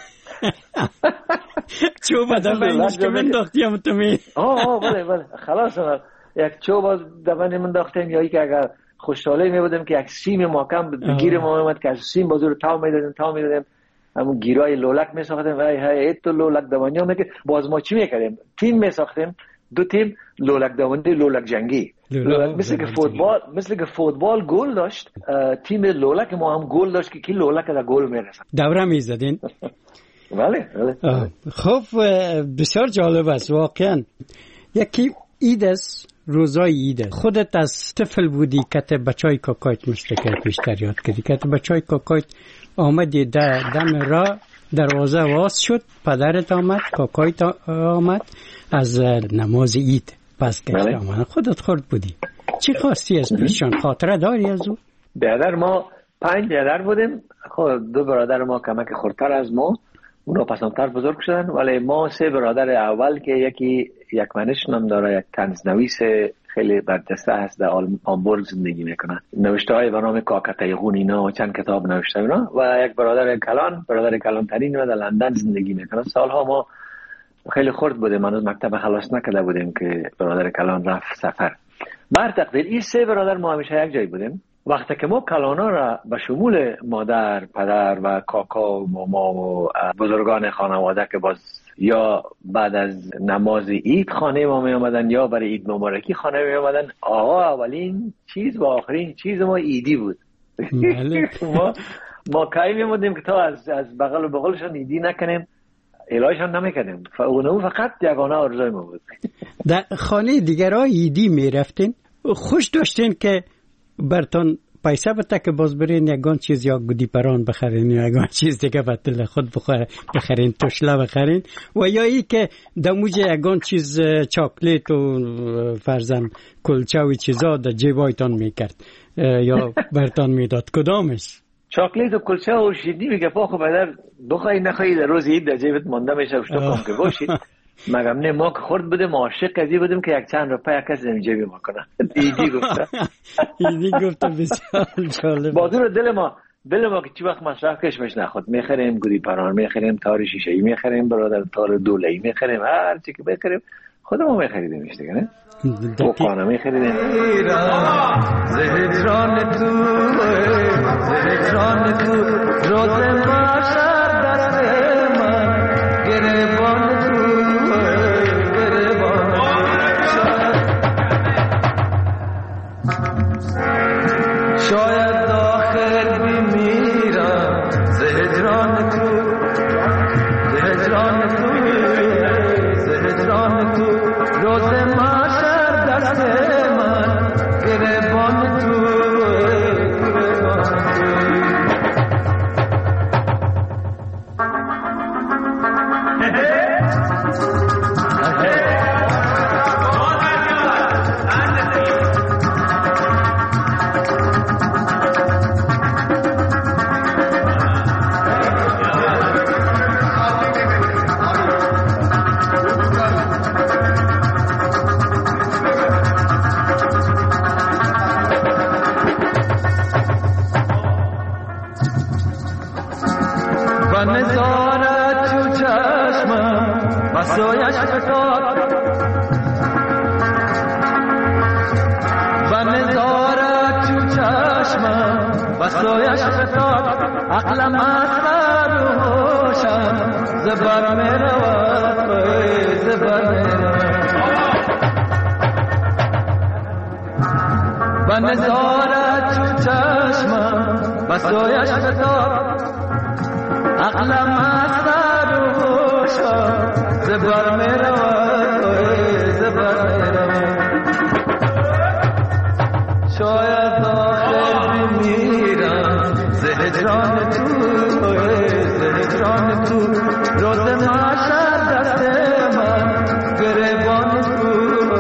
چوب دفعینش که من داختیم تو می آه آه بله بله خلاص یک چوب دفعینی من داختیم یا ای که اگر خوشحالی می بودیم که یک سیم محکم بگیر ما اومد که از سیم بازور تاو میدادیم تاو میدادیم همون گیرای لولک می ساختیم وای های ایت تو لولک دوانیا میگه باز ما چی میکردیم تیم می ساختیم دو تیم لولک دوانی لولک جنگی لولک مثل که فوتبال مثل که فوتبال گل داشت تیم لولک ما هم گل داشت که کی لولک در گل میرسه دوره میزدین بله بله خب بسیار جالب است واقعا. یکی عید است روزای عید خودت از طفل بودی که بچای کاکایت مشتکر پیشتر یاد کردی که بچای کاکایت آمدی در دم را دروازه واز شد پدرت آمد کاکایت آمد از نماز عید پس گشت آمد خودت خورد بودی چی خواستی از پیشان خاطره داری از او؟ برادر ما پنج برادر بودیم خب دو برادر ما کمک خردتر از ما اونا پسندتر بزرگ شدن ولی ما سه برادر اول که یکی یک منش نام داره یک طنزنویس خیلی برجسته هست در آمبورگ زندگی میکنه نوشته های به نام کاکتایغون اینا و چند کتاب نوشته اینا و یک برادر کلان برادر کلان ترین و در لندن زندگی میکنه. سالها ما خیلی خرد بودیم هنوز مکتب خلاص نکرده بودیم که برادر کلان رفت سفر. بر تقدیر این سه برادر ما همیشه یک جای بودیم. وقتی که ما کلانا را به شمول مادر، پدر و کاکا و ماما و بزرگان خانواده که باز یا بعد از نماز عید خانه ما می آمدن یا برای عید مبارکی خانه می آمدن آقا اولین چیز و آخرین چیز ما عیدی بود. ما ما کاری میمودیم که تا از از بغل و بغلشان ایدی نکنیم، الهیشان نمیکنیم. اونو فقط یگانه آرزوی ما بود. در خانه دیگر ها ایدی میرفتین، خوش داشتین که برتون پیسه بده که باز برین یگان چیز یا گودی پران بخرین یا یگان چیز دیگه بدل خود بخوره بخرین، توشله بخرین، و یا ای که دموج یگان چیز چاکلیت و فرزن کلچه و چیزا در جیبایتان میکرد یا برتان میداد؟ کدامش؟ چاکلیت و کلچه و شیرینی میگه پا خب بدر بخوایی نخوایی در روز عید در جیبت مانده میشه و شتو کم که باشید. مگم نه ما که خورد بودیم عاشق قضیه بودیم که یک چند روپه یک کسی جیبی ما کنه. ایدی گفته ایدی گفته بسیار جالب. بادور دل ما دل ما که چی وقت مصرف کشمش نخود میخریم گودی پران، میخریم تار شیشه‌ای، میخریم برادر تار دوله‌ای، میخریم هر چی که بخریم خودمون میخریدیمش دیگه، نه تو خانه میخریدیم. زهران تو زهران تو روز محشر دست من گریبان تو گریبان شاید آخر بمیرم زهران تو زهران تو زهران تو روز محشر دست من گریبان تو سویش فتاد و نظارت تو چشمم و سویش فتاد عقلم از سر و هوشم زبر می رود زبر می رود و نظارت تو چشمم و سویش فتاد عقلم از سر و هوشم زبر می رود زبر می رود شاید آخر بمیرم زهران تو زهران تو روز محشر دست من گریبان تو.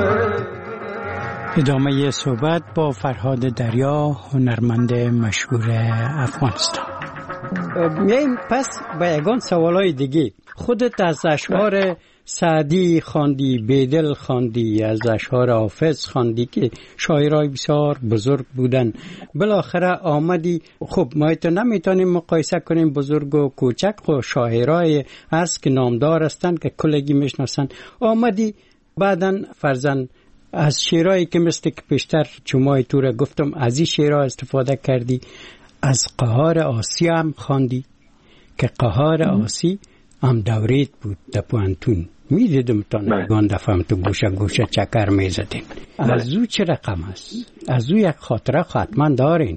ادامه صحبت با فرهاد دریا، هنرمند مشهور افغانستان. میایم پس به یگان سوالای دیگه. خودت از اشعار سعدی خواندی، بیدل خواندی، از اشعار حافظ خواندی که شاعرای بسیار بزرگ بودن. بالاخره آمدی، خب ما تو نمیتونیم مقایسه کنیم بزرگ و کوچک، خب شاعرای هست که نامدار هستند که کلگی میشناسن. آمدی بعدن فرزن از شعرهایی که مثل که پیشتر چمای تو را گفتم از این شعرها استفاده کردی. از قهار آسی هم خواندی که قهار آسی هم دوریت بود در پوانتون، میدیدم تا نگان دفعه تو گوشه گوشه چکر میزدین. از او چه رقم است؟ از او یک خاطره حتما دارین.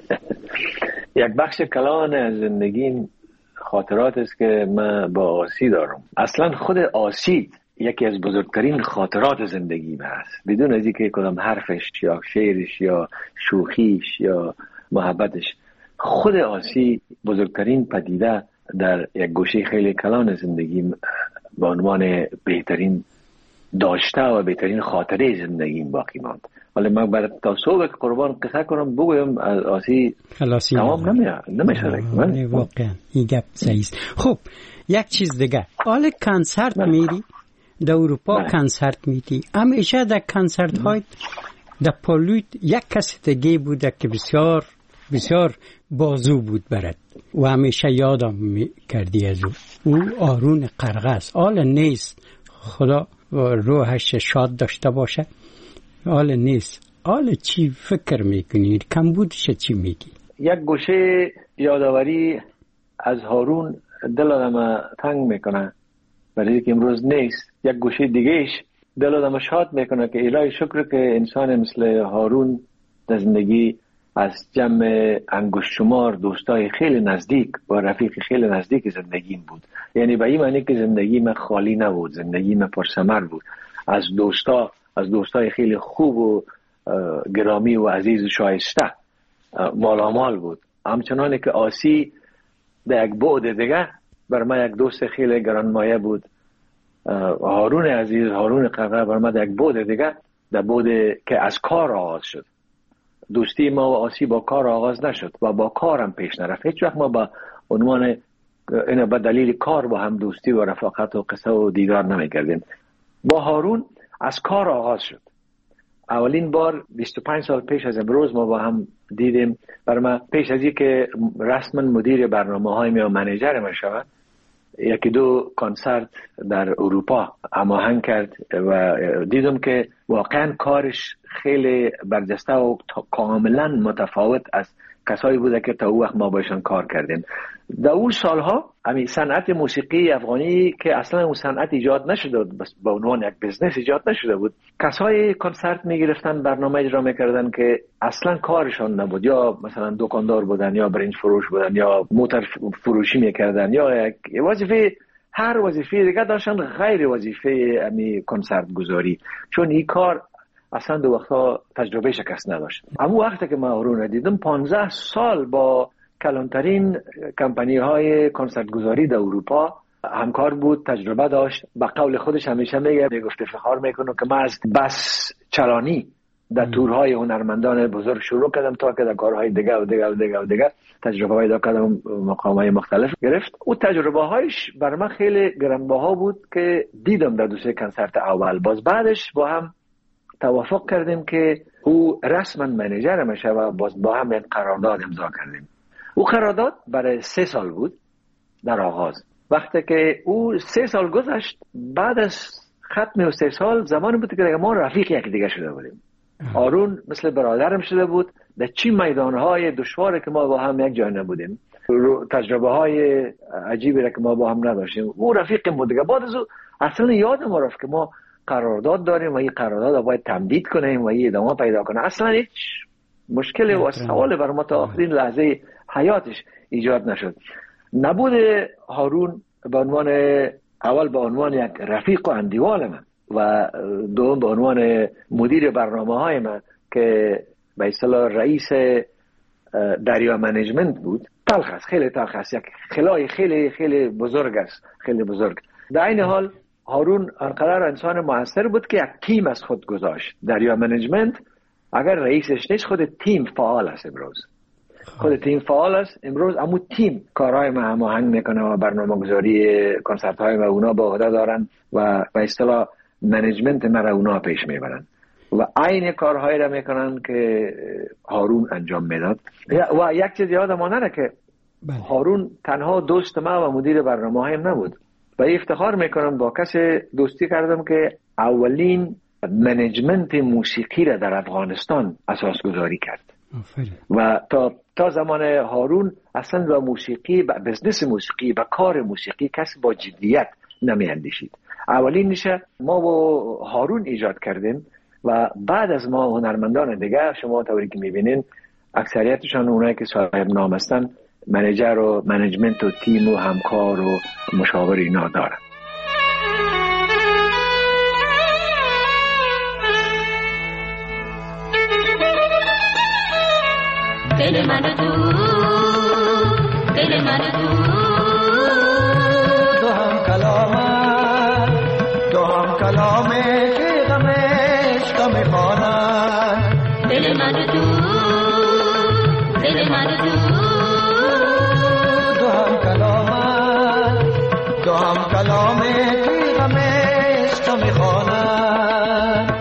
یک بخش کلان از زندگیم خاطرات است که من با آسی دارم. اصلا خود آسی یکی از بزرگترین خاطرات زندگیم هست، بدون از اینکه کدام حرفش یا شعرش یا شوخیش یا محبتش. خود آسی بزرگترین پدیده در یک گوشه خیلی کلان زندگیم به عنوان بهترین داشته و بهترین خاطره زندگیم باقی ماند. ولی من برای تا صبح که قربان قصه کنم بگویم از آسی تمام نمیشه نمیشه واقعا این گپ صحیح. خب یک چیز دیگه، حال کنسرت میری در اروپا، کنسرت میدی، همیشه در کنسرت های در پالوت یک کسی دیگه بوده که بسیار بسیار بازو بود برد و همیشه یادم کردی از او. او آرون قرغز. حال نیست، خدا روحش شاد داشته باشه. حال نیست. حال چی فکر میکنی؟ کمبودش چی میگی؟ یک گوشه یادآوری از هارون دل آدم تنگ میکنه برای که امروز نیست. یک گوشه دیگهش دل آدم شاد میکنه که الهی شکر که انسان مثل هارون در زندگی از جمع انگشت شمار دوستای خیلی نزدیک با رفیق خیلی نزدیک زندگیم بود. یعنی به این معنی که زندگی من خالی نبود، زندگی من پرثمر بود. از دوستا از دوستای خیلی خوب و گرامی و عزیز و شایسته مالامال بود. همچنان که آسی در یک بعد دیگه بر من یک دوست خیلی گرانمایه بود. هارون عزیز، هارون ققه بر من در یک بعد دیگه، در بعد که از کار آغاز شد. دوستی ما و آسی با کار آغاز نشد و با کارم پیش نرفت. هیچ وقت ما با عنوان این به دلیل کار با هم دوستی و رفاقت و قصه و دیدار نمی کردیم. با هارون از کار آغاز شد. اولین بار بیست و پنج سال پیش از امروز ما با هم دیدیم. برای من پیش از این که رسما مدیر برنامه های یا منیجر من شود، یکی دو کنسرت در اروپا هماهنگ کرد و دیدم که واقعا کارش خیلی برجسته و کاملا متفاوت از کسایی بوده که تا او وقت ما باشن کار کردیم. در اون سالها همین صنعت موسیقی افغانی که اصلا اون صنعت ایجاد نشده بود، بس به عنوان یک بزنس ایجاد نشده بود. کسایی کنسرت میگرفتن، برنامه اجرا میکردن که اصلا کارشان نبود، یا مثلا دکاندار بودن یا برنج فروش بودن یا موتر فروشی میکردن یا یک وظیفه، هر وظیفه دیگه داشتن غیر وظیفه همین کنسرت گذاری، چون این کار اصلا دو وقتا تجربه شکست نداشت. اما وقتی که من هارون دیدم پانزده سال با کلانترین کمپانی های کنسرت گذاری در اروپا همکار بود، تجربه داشت. به قول خودش همیشه میگه، میگفت افتخار میکنه که من از بس چلانی در تورهای هنرمندان بزرگ شروع کردم تا که در کارهای دیگه و دیگه و دیگه و دیگه تجربه های دا کردم، مقامهای مختلف گرفت. او تجربه هایش برای من خیلی گرانبها بود که دیدم در دو سه کنسرت اول. باز بعدش با هم توافق کردیم که او رسما منیجر میشه و باز با هم یک قرارداد امضا کردیم. او قرارداد برای سه سال بود در آغاز. وقتی که او سه سال گذشت، بعد از ختم سه سال زمانی بود که ما رفیق یک دیگه شده بودیم. هارون مثل برادرم شده بود. در چی میدانهای دشواری که ما با هم یک جای نبودیم، تجربه های عجیبی را که ما با هم نداشتیم، او رفیقم بود دیگه. بعد از او اصلا یادم رفت که ما قرارداد داریم و این قرارداد را باید تمدید کنیم و این ادامه پیدا کنه. اصلا هیچ مشکل و سوال بر ما تا آخرین لحظه حیاتش ایجاد نشد. نبود هارون به عنوان اول به عنوان یک رفیق و اندیوال من و دوم به عنوان مدیر برنامه های من که به اصطلاح رئیس دریا منیجمنت بود، تلخ است، خیلی تلخ است. یک خلای خیلی خیلی بزرگ است، خیلی بزرگ. در این حال هارون انقدر انسان موثر بود که یک تیم از خود گذاشت. دریا منیجمنت اگر رئیسش نیست، خود تیم فعال است. امروز خود تیم فعال است امروز، اما تیم کارهای ما هماهنگ میکنه و برنامه‌گذاری کنسرت های ما اونا با عهده دارن و به اصطلاح منیجمنت ما را اونا پیش میبرن و عین کارهایی را میکنن که هارون انجام میداد. و یک چیز یادم نره که هارون تنها دوست ما و مدیر برنامه‌هایم نبود. و افتخار میکنم با کسی دوستی کردم که اولین منیجمنت موسیقی را در افغانستان اساس گذاری کرد. و تا تا زمان هارون اصلا با موسیقی، با بزنس موسیقی، با کار موسیقی کسی با جدیت نمی اندیشید. اولین نشه ما و هارون ایجاد کردیم و بعد از ما هنرمندان دیگه، شما طوری که میبینین اکثریتشان اونایی که صاحب نام هستن، منیجر و منیجمنت و تیم و همکار و مشاور اینا دارن. دل من تو دل من تو دو هم کلامه دو هم کلامه که غمش غم خانن. دل من تو دل من تو دو هم کلامه دو هم کلامه که غمش غم خانن.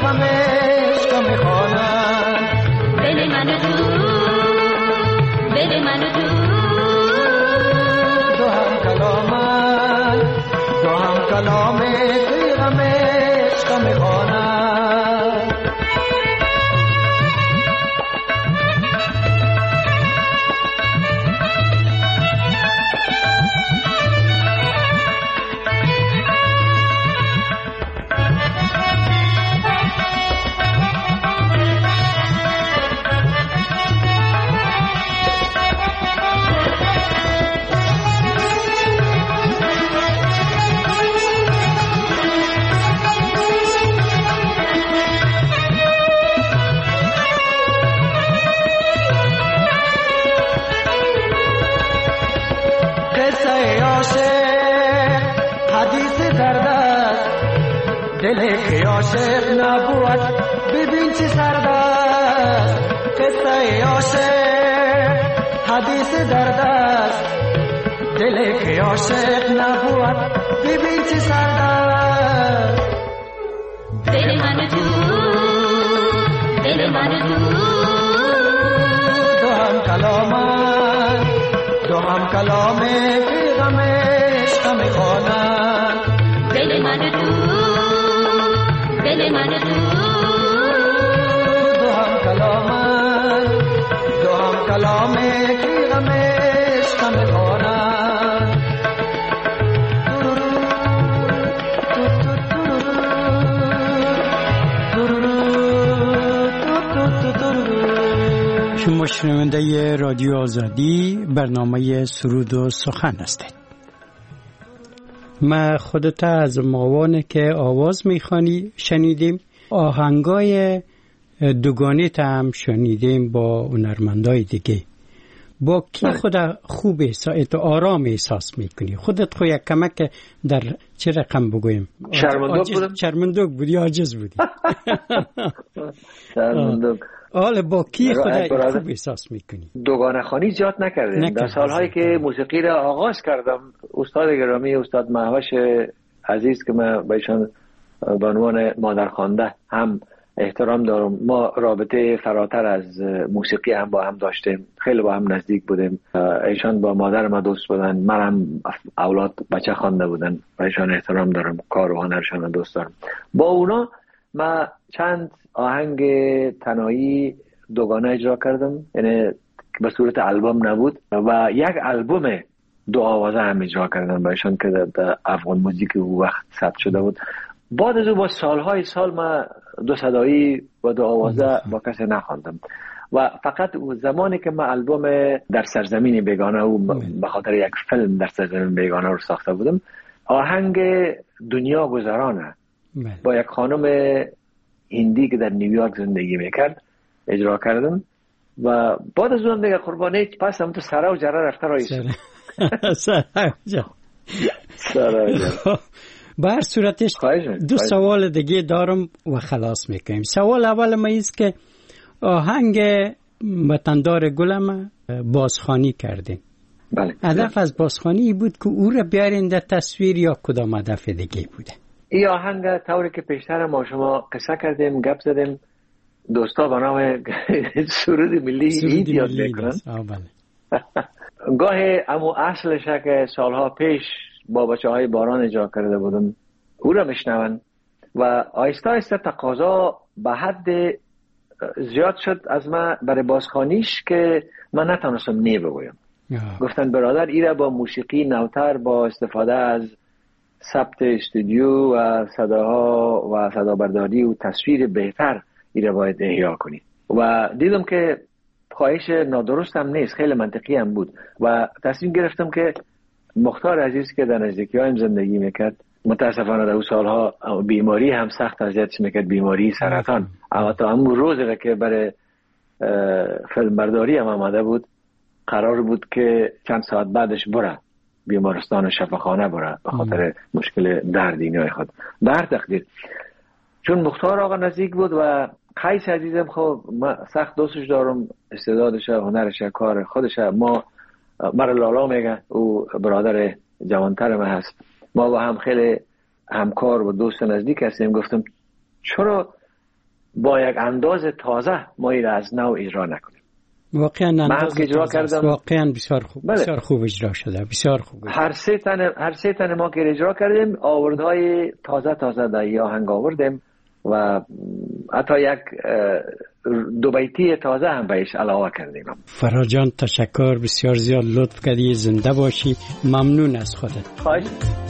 غم عشق میخوانم. دل من و تو، دل من و تو، دو هم کلامن، دو هم کلام توی غم عشق میخوانم. دل که عاشق نبود ببین چه سرد است. قصه عاشق حدیث درد است. دل که عاشق نبود ببین چه سرد است. دل من و تو، دل من و تو، دو هم کلامن، دو هم کلام که غم عشق میخوانم. دل من و تو، دل من و تو، دو هم کلامن، دو هم کلام که غم عشق میخوانم. شما شنونده رادیو آزادی برنامه سرود و سخن هستید. ما خودت از ماوانه که آواز میخوانی شنیدیم، آهنگای دوگانه تا هم شنیدیم با هنرمندای دیگه. با کی خود خوب احساس آرام احساس میکنی؟ خودت خو یک کمک در چه رقم بگویم؟ شرمندوق بودم. شرمندوق بودی، عاجز بودی. شرمندوق. حالا با کی خود خوب احساس میکنی؟ دوگانه خوانی زیاد نکردم. در سالهایی که موسیقی را آغاز کردم، استاد گرامی استاد مهوش عزیز که من به ایشان به عنوان مادرخوانده هم احترام دارم، ما رابطه فراتر از موسیقی هم با هم داشتیم، خیلی با هم نزدیک بودیم. ایشان با مادر ما دوست بودن، من هم اولاد بچه خوانده بودن، به ایشان احترام دارم، کار و هنرشان دوست دارم. با اونا ما چند آهنگ تنهایی دوگانه اجرا کردم، یعنی به صورت البوم نبود، و یک البوم دو آوازه هم اجرا کردم با ایشان که در افغان موزیک او وقت ثبت شده بود. بعد از او با سالهای سال ما دو صدایی و دو آوازه با کسی نخواندم و فقط زمانی که ما البوم در سرزمین بیگانه او به خاطر یک فیلم در سرزمین بیگانه رو ساخته بودم، آهنگ دنیا گذرانه با یک خانم هندی که در نیویورک زندگی میکرد اجرا کردم و بعد از اون دیگه قربانی پس هم تو سرا و جره رفته رایش سرا جا سرا جا به هر صورتش دو سوال دیگه دارم و خلاص میکنیم. سوال اول ما ایست که آهنگ وطندار گلم بازخوانی کردیم. بله. هدف از بازخوانی بود که او را بیارین در تصویر یا کدام هدف دیگه بوده؟ این آهنگ طوری که پیشتر ما شما قصه کردیم، گپ زدیم، دوستا به نام سرود ملی عید یاد میکنن. گاهی امو اصلش که سالها پیش با بچه های باران اجرا کرده بودم او را میشنون و آیسته آیسته تقاضا به حد زیاد شد از من برای بازخوانیش که من نتونستم نی بگویم. گفتن برادر ایره با موسیقی نوتر، با استفاده از ثبت استودیو و صداها و صدابرداری و تصویر بهتر ایره باید احیا کنی و دیدم که خواهش نادرست هم نیست، خیلی منطقی هم بود و تصمیم گرفتم که مختار عزیز که در نزدیکی هایم زندگی میکرد، متاسفانه در او سالها بیماری هم سخت اذیتش میکرد، بیماری سرطان. اما تا همون روزی که برای فیلم برداری هم آمده بود قرار بود که چند ساعت بعدش بره بیمارستان و شفاخانه بره به خاطر مشکل دردینی خود. به هر تقدیر چون مختار آقا نزدیک بود و قیس عزیزم خب من سخت دوستش دارم، استعدادش، هنرش، کار خودش، ما مرا لالا میگه، او برادر جوانتر من هست، ما با هم خیلی همکار و دوست نزدیک هستیم. گفتم چرا با یک انداز تازه ما این از نو اجرا نکنیم. واقعا انداز که اجرا کردم واقعا بسیار خوب بله. بسیار خوب اجرا شده، بسیار خوب. هر سه تن هر سه تن ما که اجرا کردیم آوردهای تازه تازه در این آهنگ آوردیم و حتی یک دو بیتی تازه هم بهش علاوه کردیم. فرهاد جان تشکر، بسیار زیاد لطف کردی، زنده باشی، ممنون از خودت. خواهش.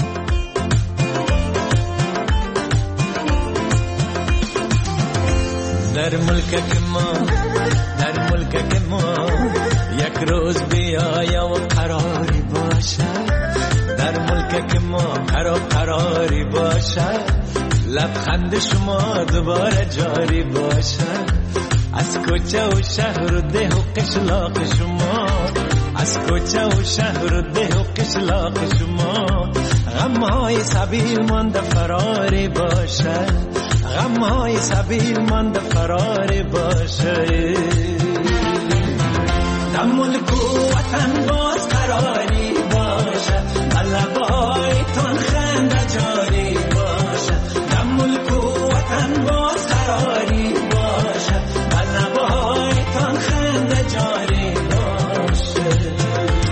در ملک ما در ملک ما یک روز بیایا و قراری باشد، در ملک ما قرار قراری باشد، لبخند شما دوباره جاری باشد، از کوچه و شهر و ده و قشلاق شما، از کوچه و شهر و ده و قشلاق شما، غمهای سبیل مانده فراری باشد، غمهای سبیل مانده فراری باشد. در ملک و وطن باز قراری باشد، لبایتان خنده جاری باشد، در ملک و وطن باز قراری باشد، لبایتان خنده جاری باشد.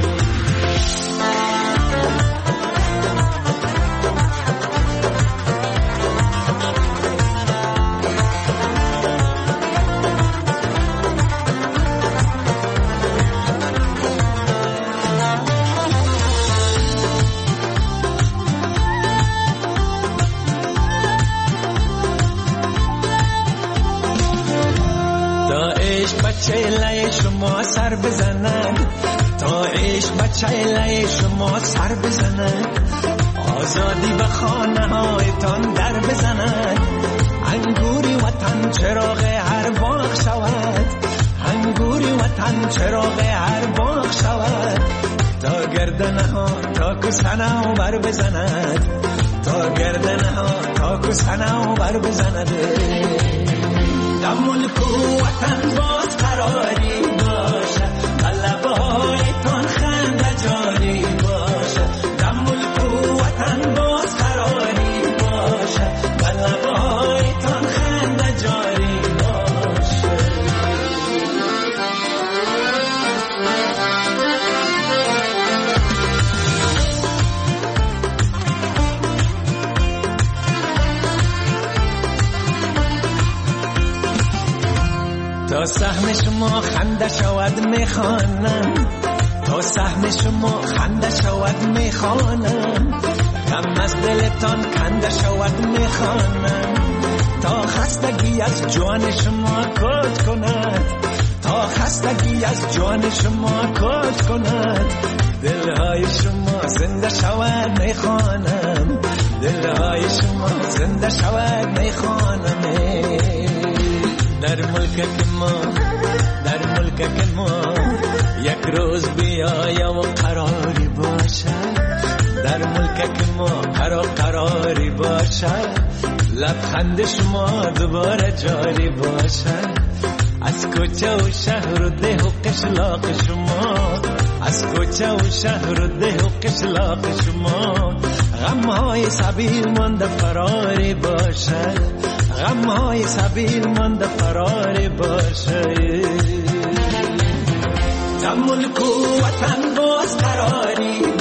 بچه لای شما سر بزنند، تا عشق بچه لای شما سر بزنند، آزادی به خانه هایتان در بزنند، انگوری وطن چراغ هر باغ شود، انگوری وطن چراغ هر باغ شود، تا گردنه ها تا کسنه بر بزند، تا گردنه ها تا کسنه بر بزند. در ملک و وطن باز قراری باشد، لبایتان خنده جاری باشد، در ملک و وطن باز قراری باشد، لبایتان خنده جاری باشد. تا سهم شما خنده شود میخوانم، تا سهم شما خنده شود میخوانم، غم از دلتان کنده شود میخوانم، تا خستگی از جان شما کج کند، تا خستگی از جان شما کج کند، دلهای شما زنده شود میخوانم، دلهای شما زنده شود میخوانم. در ملک ما در ملک ما یک روز بیایا و قراری باشد، در ملک ما قرار قراری باشد، لبخند شما دوباره جاری باشد، از کوچه و شهر و ده و قشلاق شما، از کوچه و شهر و ده و قشلاق شما، غمهای سبیل مانده فراری باشد، غمهای سبیل مانده فراری باشد. در ملک و وطن باز قراری